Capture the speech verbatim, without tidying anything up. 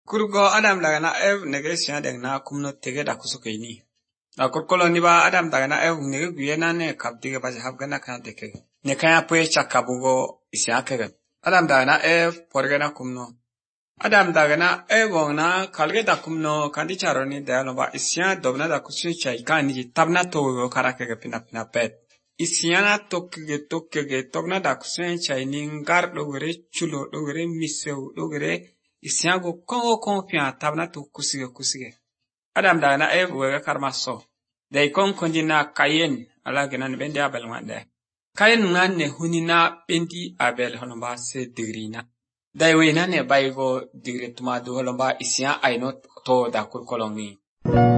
Kurgo Adam daga na ev nege siya deng na kumno tege da kusuke ini. Da kurkolo ni ba Adam daga na ev nege guyena ne kaptige ba jahab gana kana teke. Ne kaya pwe chakabugo isya kege. Adam daga na ev porge na kumno. Adam daga na ev na kalge da kumno kandi charo ni da ba isya dobna da kusu chay kani tabna to kara kege pina pina pet. Isya na tokkege tokkege tokna da kusu chay ni ngar dogere chulo dogere misew dogere Isiago kongo kongo pia tabna tu kusige kusige. Adam da na ev wega karmaso. Dai kon konjina kayen ala genan bende abel ngande. Kayen ngane hunina bendi abel honomba se digrina. Dai we nane baigo digre tuma du holomba isia ainot to da kurkolongi.